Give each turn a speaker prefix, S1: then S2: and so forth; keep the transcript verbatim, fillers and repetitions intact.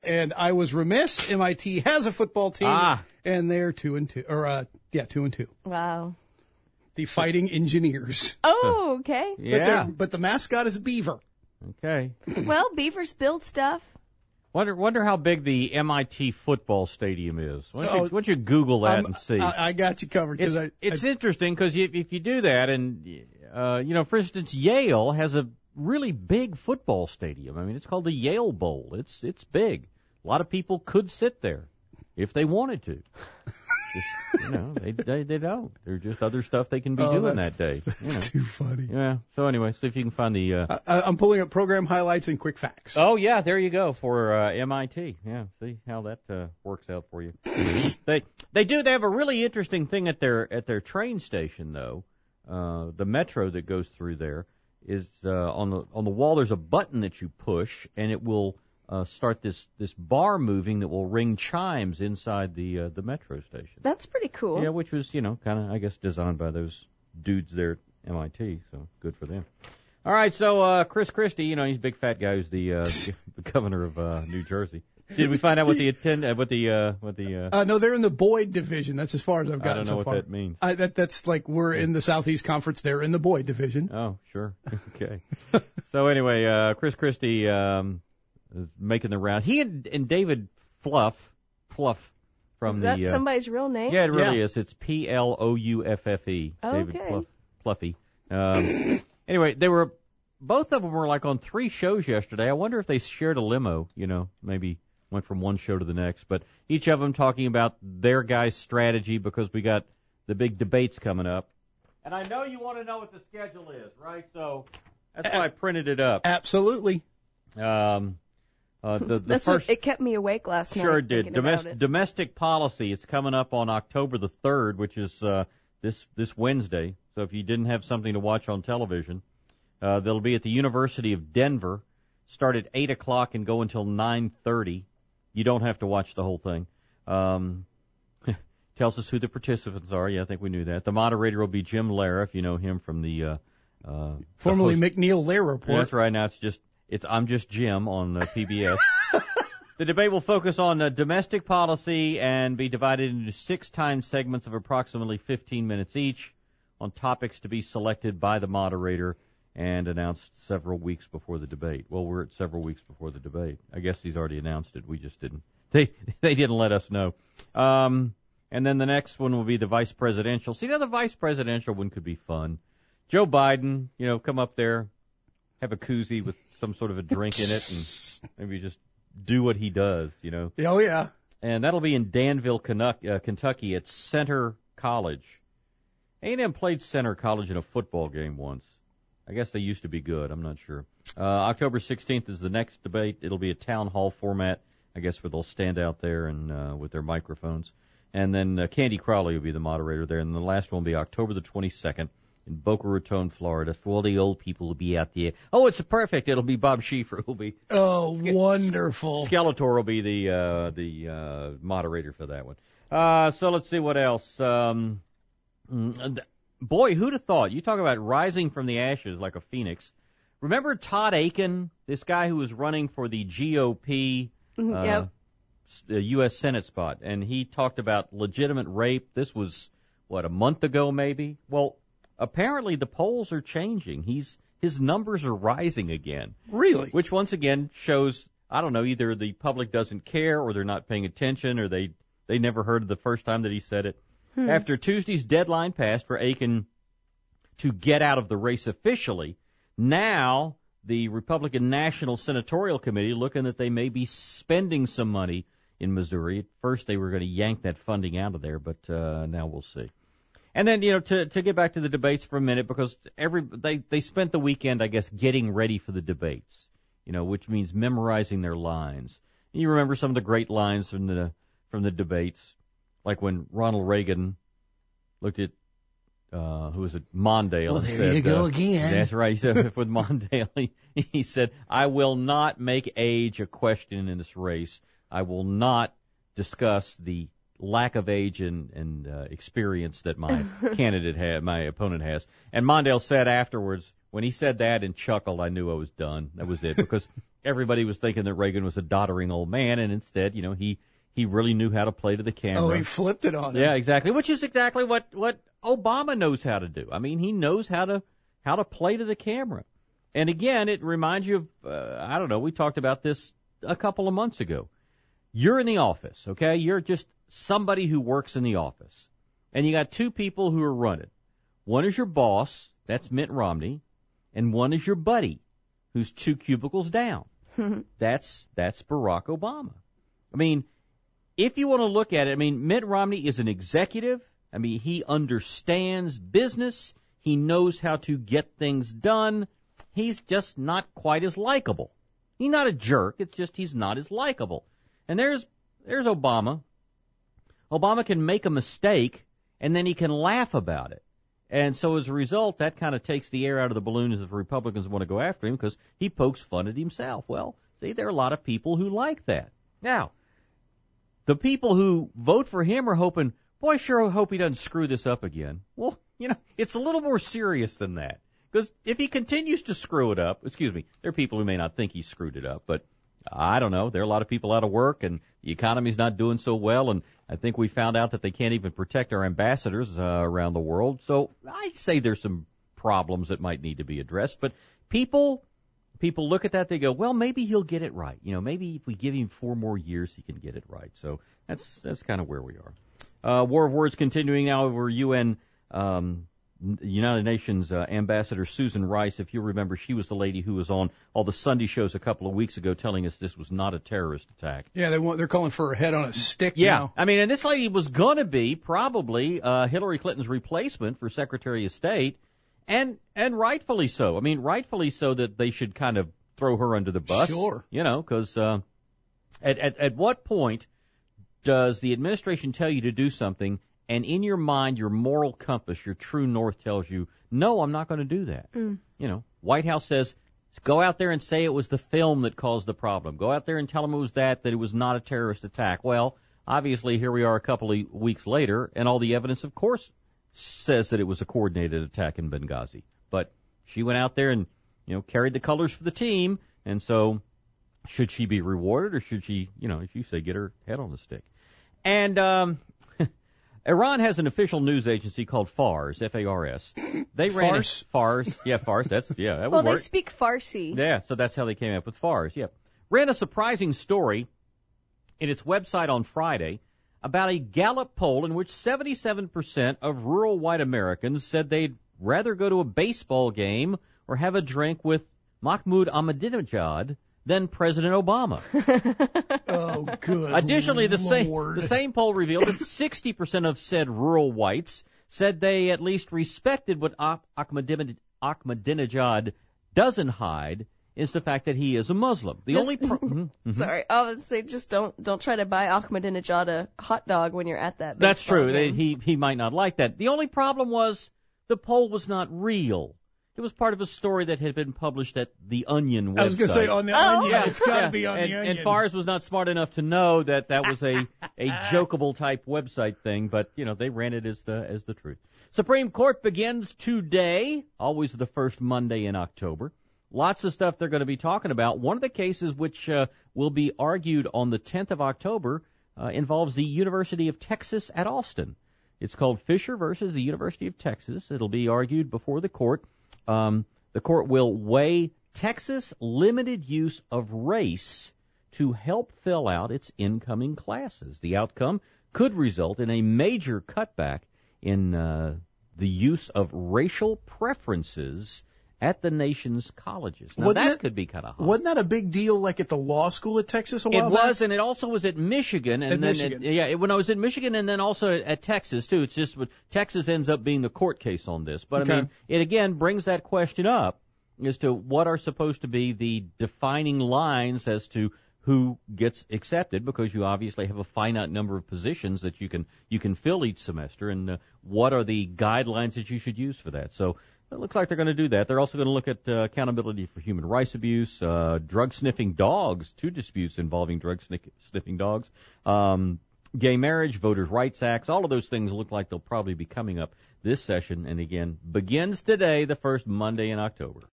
S1: and I was remiss. M I T has a football team,
S2: Ah.
S1: and they're two and two, or uh, yeah, two and two.
S3: Wow.
S1: The Fighting Engineers.
S3: Oh, okay.
S1: But,
S2: Yeah.
S1: they're- but the mascot is a beaver.
S2: Okay.
S3: Well, beavers build stuff.
S2: Wonder wonder how big the M I T football stadium is. Why don't,
S1: Oh,
S2: you, why don't you Google that
S1: I'm-
S2: and see?
S1: I, I got you covered.
S2: It's,
S1: 'cause I,
S2: it's
S1: I,
S2: interesting because if you do that, and uh, you know, for instance, Yale has a really big football stadium. I mean, it's called the Yale Bowl. It's it's big. A lot of people could sit there if they wanted to. Just, you know, they, they they don't. There's just other stuff they can be
S1: Oh,
S2: doing
S1: that's-
S2: that day. You know.
S1: Too funny.
S2: Yeah. So anyway, see if you can find the. Uh,
S1: I, I'm pulling up program highlights and quick facts.
S2: Oh yeah, there you go for uh, M I T. Yeah, see how that uh, works out for you. they they do. They have a really interesting thing at their at their train station though. Uh, the metro that goes through there is uh, on the on the wall. There's a button that you push, and it will uh, start this this bar moving that will ring chimes inside the uh, the metro station.
S3: That's pretty cool.
S2: Yeah, which was you know kind of I guess designed by those dudes there at M I T. So good for them. All right, so uh, Chris Christie, you know he's a big fat guy who's the uh, the governor of uh, New Jersey. Did we find out what the attend uh, what the uh, what the uh,
S1: Uh, no, they're in the Boyd division. That's as far as I've
S2: I
S1: gotten
S2: don't know
S1: so
S2: what
S1: far.
S2: that means.
S1: I, that that's like we're in the Southeast Conference. They're in the Boyd division.
S2: Oh, sure. Okay. So anyway, uh, Chris Christie um, is making the round. He and, and David Fluff, Fluff from
S3: Is that
S2: the. Uh,
S3: somebody's real name?
S2: yeah, it really
S1: Yeah.
S2: is. It's P L O U F F E. David
S3: Okay.
S2: Fluff, Fluffy. Um, anyway, they were both of them were like on three shows yesterday. I wonder if they shared a limo. You know, maybe went from one show to the next. But each of them talking about their guy's strategy because we got the big debates coming up. And I know you want to know what the schedule is, right? So that's why I printed it up.
S1: Absolutely.
S2: Um, uh, the the
S3: That's
S2: first
S3: what, it kept me awake last night.
S2: sure it did.
S3: thinking about
S2: Domestic
S3: it.
S2: domestic policy. It's coming up on October the third, which is uh, this this Wednesday. So if you didn't have something to watch on television, uh, they'll be at the University of Denver. Start at eight o'clock and go until nine thirty. You don't have to watch the whole thing. Um, tells us who the participants are. Yeah, I think we knew that. The moderator will be Jim Lehrer, if you know him from the uh, uh,
S1: Formerly
S2: the host-
S1: McNeil Lair Report.
S2: That's right. Now it's just it's I'm just Jim on uh, P B S. The debate will focus on uh, domestic policy and be divided into six time segments of approximately fifteen minutes each on topics to be selected by the moderator and announced several weeks before the debate. Well, we're at several weeks before the debate. I guess he's already announced it. We just didn't. They they didn't let us know. Um, and then the next one will be the vice presidential. See, now the vice presidential one could be fun. Joe Biden, you know, come up there, have a koozie with some sort of a drink in it, and maybe just do what he does, you know.
S1: Oh, yeah.
S2: And that'll be in Danville, Canuck- uh, Kentucky at Center College. A and M played Center College in a football game once. I guess they used to be good. I'm not sure. Uh, October sixteenth is the next debate. It'll be a town hall format, I guess, where they'll stand out there and uh, with their microphones. And then uh, Candy Crowley will be the moderator there. And the last one will be October the twenty-second in Boca Raton, Florida. For all the old people will be out there. Oh, it's perfect. It'll be Bob Schieffer who'll be.
S1: Oh, wonderful.
S2: Skeletor will be the uh, the uh, moderator for that one. Uh, so let's see what else. Um, boy, who'd have thought? You talk about rising from the ashes like a phoenix. Remember Todd Aiken, this guy who was running for the G O P
S3: Mhm,
S2: uh,
S3: yep.
S2: s- U S Senate spot, and he talked about legitimate rape. This was, what, a month ago maybe? Well, apparently the polls are changing. He's his numbers are rising again.
S1: Really?
S2: Which once again shows, I don't know, either the public doesn't care or they're not paying attention or they, they never heard it the first time that he said it.
S3: Hmm.
S2: After Tuesday's deadline passed for Aiken to get out of the race officially, now the Republican National Senatorial Committee looking that they may be spending some money in Missouri. At first they were going to yank that funding out of there, but uh, now we'll see. And then, you know, to to get back to the debates for a minute, because every they, they spent the weekend, I guess, getting ready for the debates, you know, which means memorizing their lines. You remember some of the great lines from the from the debates, like when Ronald Reagan looked at, uh, who was it, Mondale.
S1: Well,
S2: and
S1: there
S2: said,
S1: you go
S2: uh,
S1: again.
S2: That's right. He said with Mondale, he, he said, I will not make age a question in this race. I will not discuss the lack of age and, and uh, experience that my candidate had, my opponent has. And Mondale said afterwards, when he said that and chuckled, I knew I was done. That was it, because everybody was thinking that Reagan was a doddering old man, and instead, you know, he, he really knew how to play to the camera.
S1: Oh, he flipped it on him.
S2: Yeah, exactly, which is exactly what, what Obama knows how to do. I mean, he knows how to how to play to the camera. And again, it reminds you of, uh, I don't know, we talked about this a couple of months ago. You're in the office, okay? You're just somebody who works in the office. And you got two people who are running. One is your boss, that's Mitt Romney, and one is your buddy, who's two cubicles down. that's that's Barack Obama. I mean, if you want to look at it, I mean, Mitt Romney is an executive. I mean, he understands business. He knows how to get things done. He's just not quite as likable. He's not a jerk. It's just he's not as likable. And there's there's Obama. Obama can make a mistake, and then he can laugh about it. And so as a result, that kind of takes the air out of the balloon as the Republicans want to go after him because he pokes fun at himself. Well, see, there are a lot of people who like that. Now, the people who vote for him are hoping, boy, I sure hope he doesn't screw this up again. Well, you know, it's a little more serious than that. Because if he continues to screw it up, excuse me, there are people who may not think he screwed it up, but I don't know. There are a lot of people out of work, and the economy's not doing so well, and I think we found out that they can't even protect our ambassadors uh, around the world. So I'd say there's some problems that might need to be addressed. But people people look at that, they go, well, maybe he'll get it right. You know, maybe if we give him four more years, he can get it right. So that's that's kind of where we are. Uh, war of words continuing now over U N um United Nations uh, Ambassador Susan Rice. If you remember, she was the lady who was on all the Sunday shows a couple of weeks ago telling us this was not a terrorist attack.
S1: Yeah, they want, they're calling for her head on a stick
S2: yeah.
S1: now.
S2: I mean, and this lady was going to be probably uh, Hillary Clinton's replacement for Secretary of State, and and rightfully so. I mean, rightfully so that they should kind of throw her under the bus.
S1: Sure.
S2: You know, because uh, at, at, at what point does the administration tell you to do something, and in your mind, your moral compass, your true north tells you, no, I'm not going to do that.
S3: Mm.
S2: You know, White House says, go out there and say it was the film that caused the problem. Go out there and tell them it was that, that it was not a terrorist attack. Well, obviously, here we are a couple of weeks later, and all the evidence, of course, says that it was a coordinated attack in Benghazi. But she went out there and, you know, carried the colors for the team, and so should she be rewarded, or should she, you know, as you say, get her head on the stick? And, um... Iran has an official news agency called Fars, F A R S. They ran
S1: Farce?
S2: A, Fars, yeah, Fars. That's yeah, that
S3: well,
S2: would work.
S3: they speak Farsi.
S2: Yeah, so that's how they came up with Fars. Yeah, ran a surprising story in its website on Friday about a Gallup poll in which seventy-seven percent of rural white Americans said they'd rather go to a baseball game or have a drink with Mahmoud Ahmadinejad than President Obama.
S1: Oh, good
S2: Additionally, the same,
S1: Lord.
S2: the same poll revealed that sixty percent of said rural whites said they at least respected what Ah- Ahmadinejad, Ahmadinejad doesn't hide is the fact that he is a Muslim. The
S3: Just-
S2: only pro- mm-hmm, mm-hmm.
S3: Sorry, I would say just don't don't try to buy Ahmadinejad a hot dog when you're at that.
S2: That's
S3: baseball
S2: true. They,
S3: game.
S2: he he might not like that. The only problem was the poll was not real. It was part of a story that had been published at the Onion website.
S1: I was going to say on the
S3: Oh.
S1: Onion.
S2: Yeah,
S1: It's got to
S2: yeah.
S1: be on
S2: and,
S1: the Onion.
S2: And Fars was not smart enough to know that that was a a jokeable type website thing, but you know they ran it as the as the truth. Supreme Court begins today, always the first Monday in October. Lots of stuff they're going to be talking about. One of the cases which uh, will be argued on the tenth of October uh, involves the University of Texas at Austin. It's called Fisher versus the University of Texas. It'll be argued before the court. Um, The court will weigh Texas' limited use of race to help fill out its incoming classes. The outcome could result in a major cutback in uh, the use of racial preferences at the nation's colleges. Now,
S1: Wasn't
S2: that
S1: it-
S2: could be kind of hot.
S1: Wasn't that a big deal, like at the law school at Texas a
S2: It
S1: while back?
S2: was, and it also was at Michigan, and
S1: At
S2: then
S1: Michigan.
S2: It, yeah, it, when I was at Michigan, and then also at Texas too. It's just what Texas ends up being the court case on this. But
S1: Okay.
S2: I mean, it again brings that question up as to what are supposed to be the defining lines as to who gets accepted, because you obviously have a finite number of positions that you can you can fill each semester, and uh, what are the guidelines that you should use for that. So. It looks like they're going to do that. They're also going to look at uh, accountability for human rights abuse, uh, drug-sniffing dogs, two disputes involving drug-sniffing dogs, um, gay marriage, voters' rights acts. All of those things look like they'll probably be coming up this session, and again, begins today, the first Monday in October.